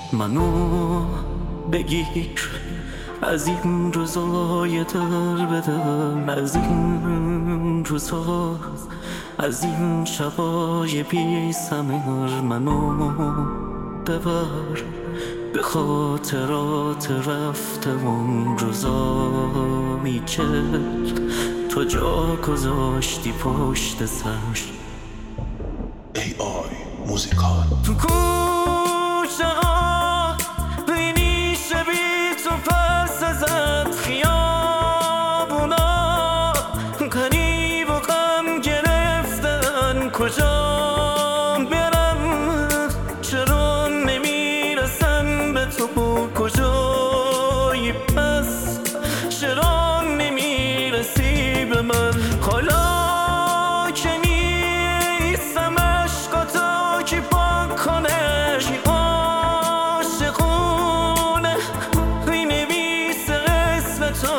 منو بگیر از این روزای در بدم، از این روزا، از این شبای بی ثمر. منو ببر به خاطرات رفتمون، روزایی که تو جا گذاشتی پشت سر. ای آی موزیکال. تو کوچه ها بینی شبی تو پس زد، خیابونا غریب و غم گرفتن. کجا برم چرا نمیرسم به تو؟ کجایی پس چرا نمیرسی به من؟ حالا که نیستم عشقاتو کی پاک کنه، کی عاشقونه مینویسه اسم تو.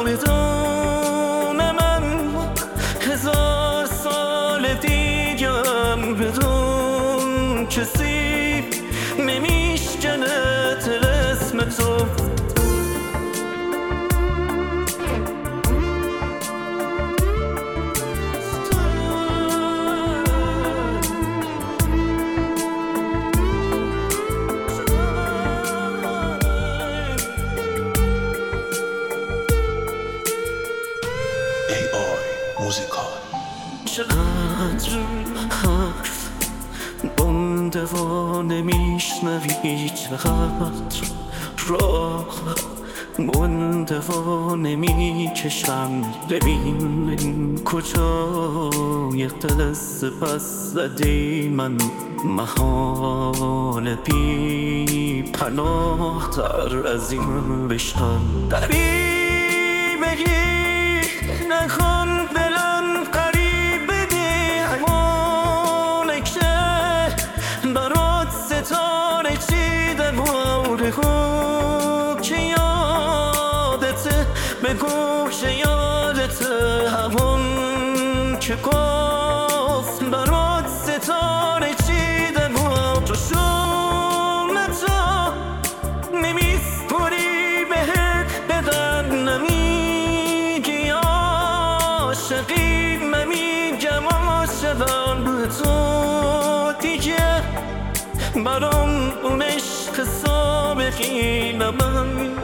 بدون من 1000 سال دیگم بدون کسی نمیشکنه طلسم تو. ای آی موزیکال. چقدر حرف بنده و نمیشنوی، چقدر راه مونده و نمیکشم. ببین کجای قصه پس زدی من، محال بی پناه تر از این بشم. غریبگی نکن دلم غریبه دی، همونه که برات ستاره چیدم و بگو که یادته، بگو که یادته. همون که گفت برات ستاره چیدم و تو شومتو نمیسپری بهت بدن. نمیگی عاشقی من میگم عاشقم به تو دیگه. برام اون عشق سابقی نمن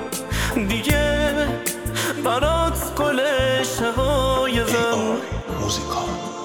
دیگه، برات گل شهای ای زن. آی موزیکال.